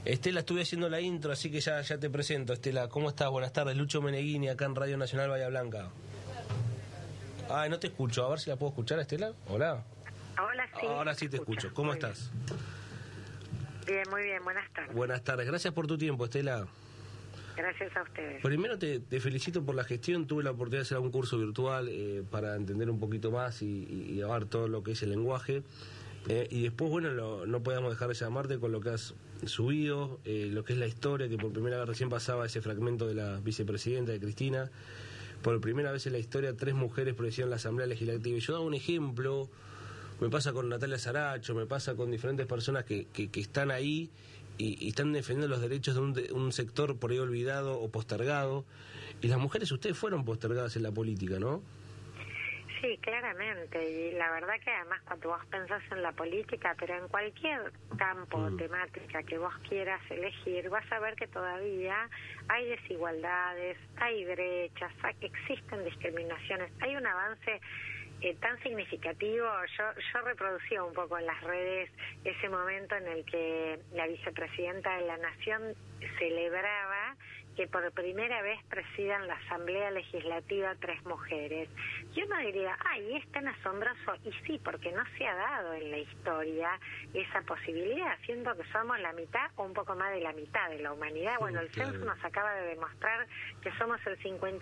Estela, estuve haciendo la intro, así que ya te presento. Estela, ¿cómo estás? Buenas tardes. Lucho Meneghini, acá en Radio Nacional Bahía Blanca. Ay, no te escucho. A ver si la puedo escuchar, Estela. Hola. Hola, sí. Ahora sí te escucho. ¿Cómo estás? Bien, muy bien. Buenas tardes. Buenas tardes. Gracias por tu tiempo, Estela. Gracias a ustedes. Primero te felicito por la gestión. Tuve la oportunidad de hacer un curso virtual para entender un poquito más y ver todo lo que es el lenguaje. Y después, bueno, no podíamos dejar de llamarte con lo que has subido, lo que es la historia, que por primera vez recién pasaba ese fragmento de la vicepresidenta de Cristina. Por primera vez en la historia 3 mujeres presidieron la Asamblea Legislativa. Y yo daba un ejemplo, me pasa con Natalia Saracho, me pasa con diferentes personas que están ahí y están defendiendo los derechos de un sector por ahí olvidado o postergado. Y las mujeres, ustedes fueron postergadas en la política, ¿no? Sí, claramente, y la verdad que además cuando vos pensás en la política, pero en cualquier campo o temática que vos quieras elegir, vas a ver que todavía hay desigualdades, hay brechas, existen discriminaciones, hay un avance tan significativo. Yo reproducía un poco en las redes ese momento en el que la vicepresidenta de la Nación celebraba que por primera vez presidan la Asamblea Legislativa 3 mujeres. Yo no diría, ay, es tan asombroso, y sí, porque no se ha dado en la historia esa posibilidad, siendo que somos la mitad o un poco más de la mitad de la humanidad. Bueno, el censo nos acaba de demostrar que somos el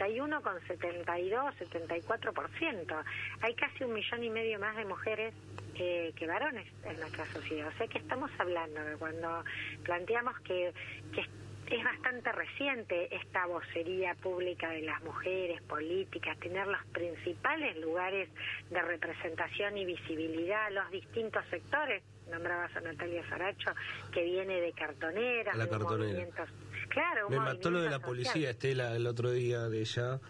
51,72-74%. Hay casi 1,5 millones más de mujeres que varones en nuestra sociedad. O sea que estamos hablando de cuando planteamos que es bastante reciente esta vocería pública de las mujeres políticas, tener los principales lugares de representación y visibilidad, los distintos sectores. Nombrabas a Natalia Saracho, que viene de cartonera, la cartonera. Movimientos. Claro, me mató lo de la policía, Estela, el otro día de ella.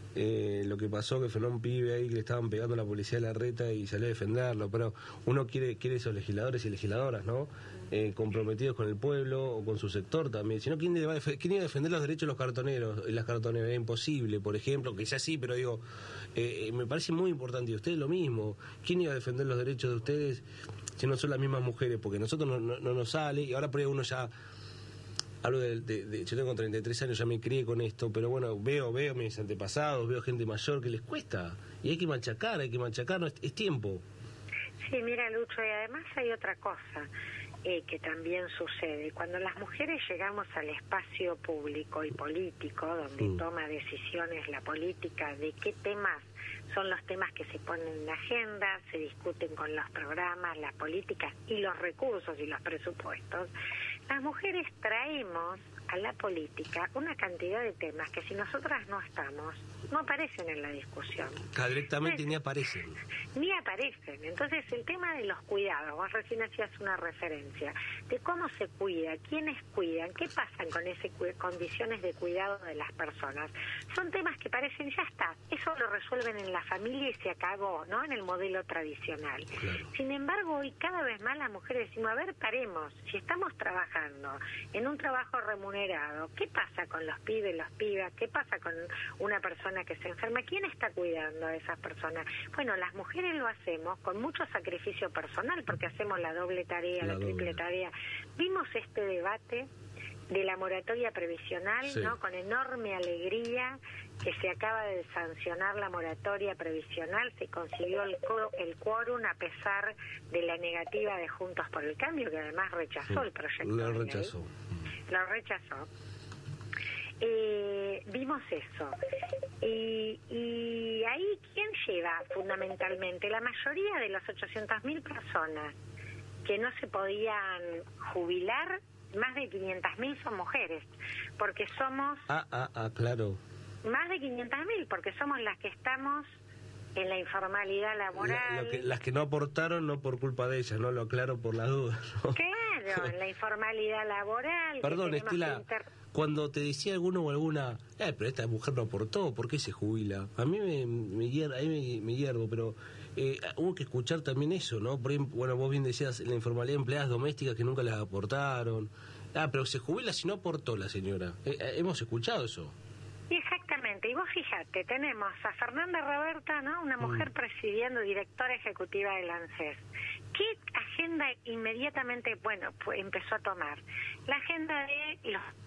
Lo que pasó, que frenó un pibe ahí que le estaban pegando a la policía de Larreta y salió a defenderlo, pero uno quiere esos legisladores y legisladoras, ¿no? Comprometidos con el pueblo o con su sector también. Si no, ¿quién iba a defender los derechos de los cartoneros y las cartoneras? Es imposible, por ejemplo, que ya sí, pero digo, me parece muy importante. Y ustedes lo mismo. ¿Quién iba a defender los derechos de ustedes si no son las mismas mujeres? Porque a nosotros no nos sale, y ahora por ahí uno ya... Hablo yo tengo 33 años, ya me crié con esto, pero bueno, veo mis antepasados, veo gente mayor que les cuesta, y hay que machacar, no, es tiempo. Sí, mira, Lucho, y además hay otra cosa que también sucede. Cuando las mujeres llegamos al espacio público y político, donde toma decisiones la política de qué temas son los temas que se ponen en la agenda, se discuten con los programas, las políticas y los recursos y los presupuestos, las mujeres traemos a la política una cantidad de temas que si nosotras no estamos, no aparecen en la discusión. Directamente ni aparecen. Ni aparecen. Entonces el tema de los cuidados, vos recién hacías una referencia, de cómo se cuida, quiénes cuidan, qué pasan con esas condiciones de cuidado de las personas. Son temas que parecen, ya está, eso lo resuelven en la familia y se acabó, ¿no? En el modelo tradicional. Claro. Sin embargo, hoy cada vez más las mujeres decimos, a ver, paremos, si estamos trabajando en un trabajo remunerado, ¿qué pasa con los pibes, las pibas? ¿Qué pasa con una persona que se enferma? ¿Quién está cuidando a esas personas? Bueno, las mujeres lo hacemos con mucho sacrificio personal, porque hacemos la doble tarea, la triple tarea. Vimos este debate de la moratoria previsional, sí, ¿no? Con enorme alegría que se acaba de sancionar la moratoria previsional, se consiguió el quórum a pesar de la negativa de Juntos por el Cambio, que además rechazó el proyecto. Lo rechazó. Lo rechazó. Vimos eso. Y ahí, ¿quién lleva fundamentalmente? La mayoría de las 800.000 personas que no se podían jubilar, más de 500.000 son mujeres, porque somos... claro. Más de 500.000, porque somos las que estamos en la informalidad laboral. Las que no aportaron, no por culpa de ellas, no lo aclaro por las dudas, ¿no? Claro, en la informalidad labural. Perdón, Estela, cuando te decía alguno o alguna, pero esta mujer no aportó, ¿por qué se jubila? A mí me hiervo, pero hubo que escuchar también eso, ¿no? Por ejemplo, bueno, vos bien decías, la informalidad de empleadas domésticas que nunca las aportaron. Pero se jubila si no aportó la señora. Hemos escuchado eso. Exactamente. Exactamente, y vos fíjate, tenemos a Fernanda Roberta, ¿no? Una mujer presidiendo, directora ejecutiva del ANSES. ¿Qué agenda inmediatamente, empezó a tomar? La agenda de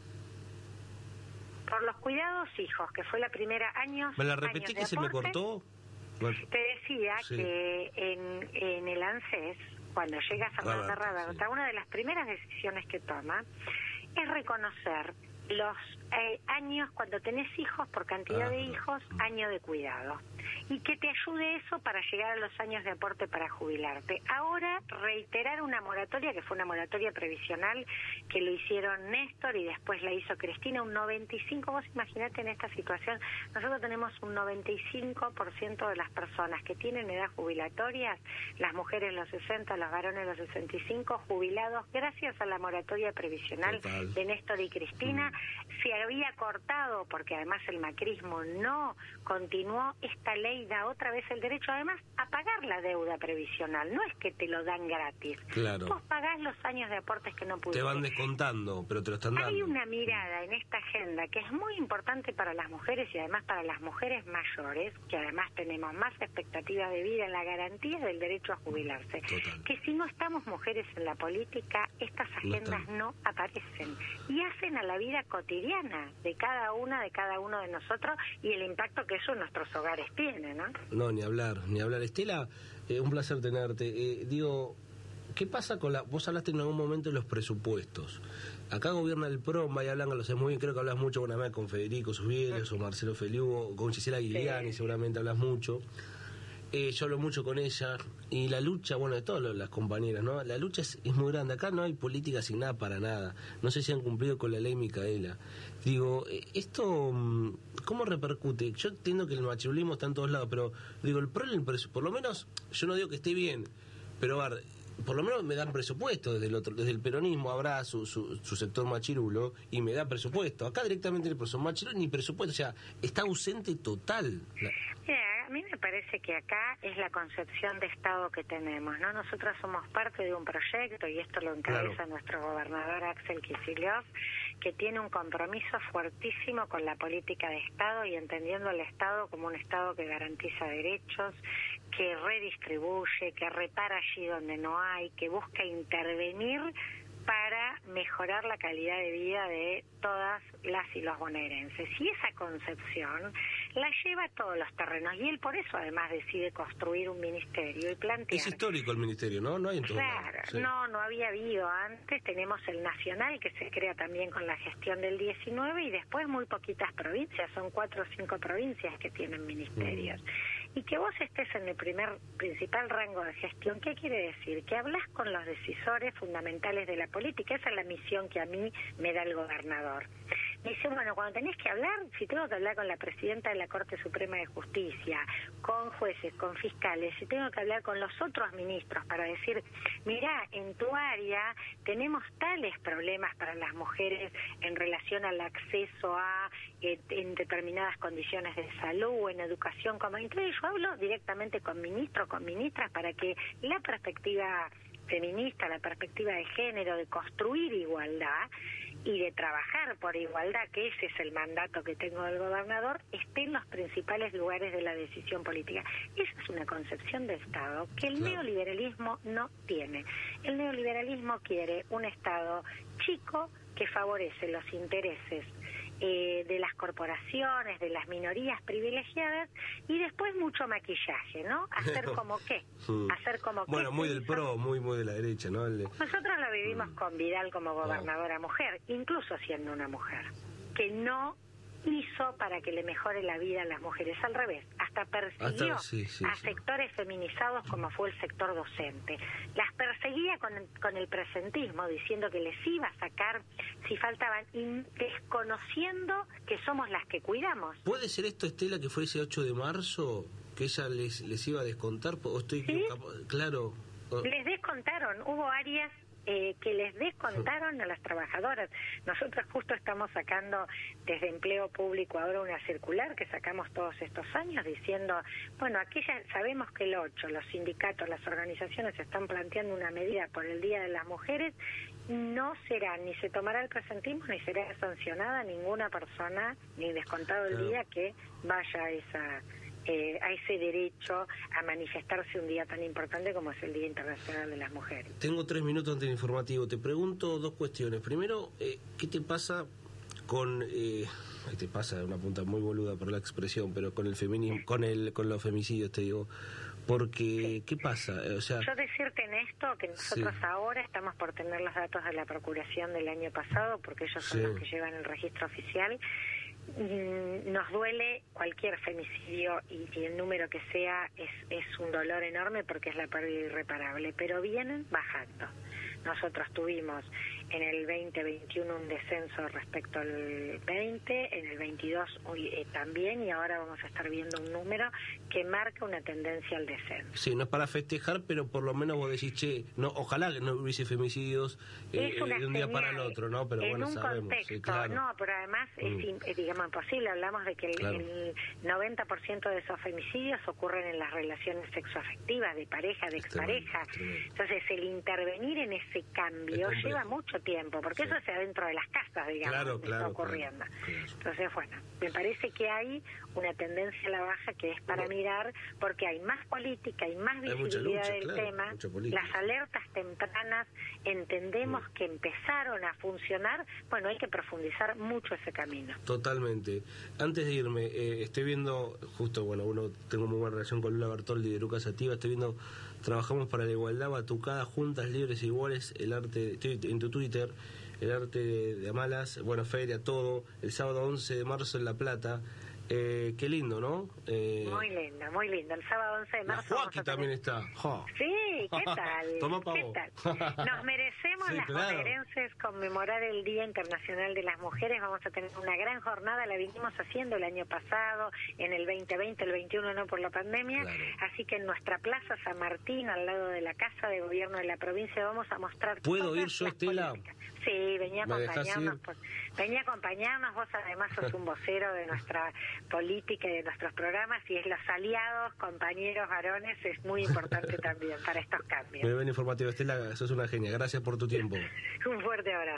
por los cuidados hijos, que fue la primera años. ¿Me la repetí que se me cortó? Bueno, te decía sí. que en el ANSES, cuando llega Fernanda Roberta, una de las primeras decisiones que toma es reconocer los años, cuando tenés hijos, por cantidad de hijos, año de cuidado. Y que te ayude eso para llegar a los años de aporte para jubilarte. Ahora, reiterar una moratoria, que fue una moratoria previsional, que lo hicieron Néstor y después la hizo Cristina, un 95%. Vos imaginate en esta situación, nosotros tenemos un 95% de las personas que tienen edad jubilatoria, las mujeres los 60, los varones los 65, jubilados, gracias a la moratoria previsional de Néstor y Cristina. Se había cortado, porque además el macrismo no continuó, esta ley da otra vez el derecho además a pagar la deuda previsional, no es que te lo dan gratis. Claro. Vos pagás los años de aportes que no pudiste. Te van descontando, pero te lo están dando. Hay una mirada en esta agenda que es muy importante para las mujeres y además para las mujeres mayores, que además tenemos más expectativa de vida en la garantía del derecho a jubilarse. Total. Que si no estamos mujeres en la política, estas agendas no aparecen y hacen a la vida cotidiana de cada uno de nosotros y el impacto que eso en nuestros hogares tiene, ¿no? No, ni hablar. Estela, un placer tenerte. Digo, ¿qué pasa con vos hablaste en algún momento de los presupuestos? Acá gobierna el PRO, vaya Blanca, lo sé muy bien, creo que hablas mucho con Federico Susbieles o Marcelo Feliu, con Gisela Guiliani, seguramente hablas mucho. Yo hablo mucho con ella y la lucha, de todas las compañeras, ¿no? La lucha es muy grande. Acá no hay política asignada para nada. No sé si han cumplido con la ley Micaela. Digo, esto, ¿cómo repercute? Yo entiendo que el machirulismo está en todos lados, pero digo, el PRO, por lo menos, yo no digo que esté bien, pero a ver, por lo menos me dan presupuesto desde el peronismo habrá su sector machirulo y me da presupuesto. Acá directamente el profesor machirulo ni presupuesto, o sea, está ausente total. Mira, a mí me parece que acá es la concepción de Estado que tenemos, ¿no? Nosotros somos parte de un proyecto y esto lo encabeza nuestro gobernador Axel Kicillof, que tiene un compromiso fuertísimo con la política de Estado y entendiendo al Estado como un Estado que garantiza derechos, que redistribuye, que repara allí donde no hay, que busca intervenir para mejorar la calidad de vida de todas las y los bonaerenses. Y esa concepción la lleva a todos los terrenos y él por eso además decide construir un ministerio y plantear... Es histórico el ministerio, ¿no? No hay en todo Claro, sí. no había habido antes. Tenemos el nacional que se crea también con la gestión del 19 y después muy poquitas provincias, son 4 o 5 provincias que tienen ministerios. Y que vos estés en el principal rango de gestión, ¿qué quiere decir? Que hablas con los decisores fundamentales de la política. Esa es la misión que a mí me da el gobernador. Me dice, cuando tenés que hablar, si tengo que hablar con la presidenta de la Corte Suprema de Justicia, con jueces, con fiscales, si tengo que hablar con los otros ministros para decir, mirá, en tu área tenemos tales problemas para las mujeres en relación al acceso a en determinadas condiciones de salud o en educación, entonces yo hablo directamente con ministros, con ministras para que la perspectiva feminista, la perspectiva de género, de construir igualdad y de trabajar por igualdad, que ese es el mandato que tengo del gobernador, esté en los principales lugares de la decisión política. Esa es una concepción de Estado que el neoliberalismo no tiene. El neoliberalismo quiere un Estado chico que favorece los intereses de las corporaciones, de las minorías privilegiadas y después mucho maquillaje, ¿no? Hacer como qué. Hacer como qué. Muy del PRO, muy de la derecha, ¿no? Nosotros lo vivimos con Vidal como gobernadora mujer, incluso siendo una mujer, que no hizo para que le mejore la vida a las mujeres, al revés, hasta persiguió a sectores feminizados como fue el sector docente, las perseguía con el presentismo, diciendo que les iba a sacar si faltaban, y desconociendo que somos las que cuidamos. ¿Puede ser esto, Estela, que fue ese 8 de marzo, que ella les iba a descontar? ¿O estoy ¿Sí? Claro. Les descontaron, hubo áreas que les descontaron a las trabajadoras. Nosotros justo estamos sacando desde Empleo Público ahora una circular que sacamos todos estos años diciendo, bueno, aquí ya sabemos que el 8, los sindicatos, las organizaciones están planteando una medida por el Día de las Mujeres, no será, ni se tomará el presentismo, ni será sancionada ninguna persona, ni descontado el día que vaya a ese derecho a manifestarse un día tan importante como es el Día Internacional de las Mujeres. Tengo 3 minutos antes del informativo. Te pregunto 2 cuestiones. Primero, ¿qué te pasa con... te pasa, una punta muy boluda por la expresión, pero con el feminismo, con los femicidios, te digo? Porque, ¿qué pasa? O sea, yo decirte en esto que nosotros ahora estamos por tener los datos de la Procuración del año pasado, porque ellos son los que llevan el registro oficial. Nos duele cualquier femicidio y el número que sea es un dolor enorme porque es la pérdida irreparable, pero vienen bajando. Nosotros tuvimos en el 2021 un descenso respecto al 20, en el 22 también, y ahora vamos a estar viendo un número que marca una tendencia al descenso. Sí, no es para festejar, pero por lo menos vos decís, che, no, ojalá que no hubiese femicidos de un día para el otro, ¿no? Pero bueno, sabemos. Contexto, sí, claro. No, pero además es, digamos, imposible. Hablamos de que el 90% de esos femicidios ocurren en las relaciones sexoafectivas, de pareja, de expareja. Entonces, el intervenir en ese cambio lleva mucho tiempo, porque eso es adentro de las casas, digamos, que está ocurriendo. Claro. Entonces, bueno, me parece que hay una tendencia a la baja que es para mirar, porque hay más política, hay más visibilidad del tema, las alertas tempranas entendemos que empezaron a funcionar, bueno, hay que profundizar mucho ese camino. Totalmente. Antes de irme, estoy viendo, justo, bueno, tengo muy buena relación con Lula Bertoldi de Lucas Sativa, estoy viendo, trabajamos para la igualdad, batucada, juntas, libres e iguales, el arte, estoy en tu Twitter, el arte de Amalas, bueno, feria, todo, el sábado 11 de marzo en La Plata. Qué lindo, ¿no? Muy lindo, muy lindo. El sábado 11 de marzo. La Joaquín también está. Sí, ¿qué tal? Toma pa' ¿Qué vos. tal? Nos merecemos las bonaerenses conmemorar el Día Internacional de las Mujeres. Vamos a tener una gran jornada, la vinimos haciendo el año pasado, en el 2020, el 21 no por la pandemia. Así que en nuestra Plaza San Martín, al lado de la Casa de Gobierno de la provincia, vamos a mostrar. ¿Puedo ir yo, Estela? Sí, venía a acompañarnos. Vos además sos un vocero de nuestra política y de nuestros programas, y es los aliados, compañeros, varones, es muy importante también para estos cambios. Muy bien informativo, Estela, sos una genia. Gracias por tu tiempo. Un fuerte abrazo.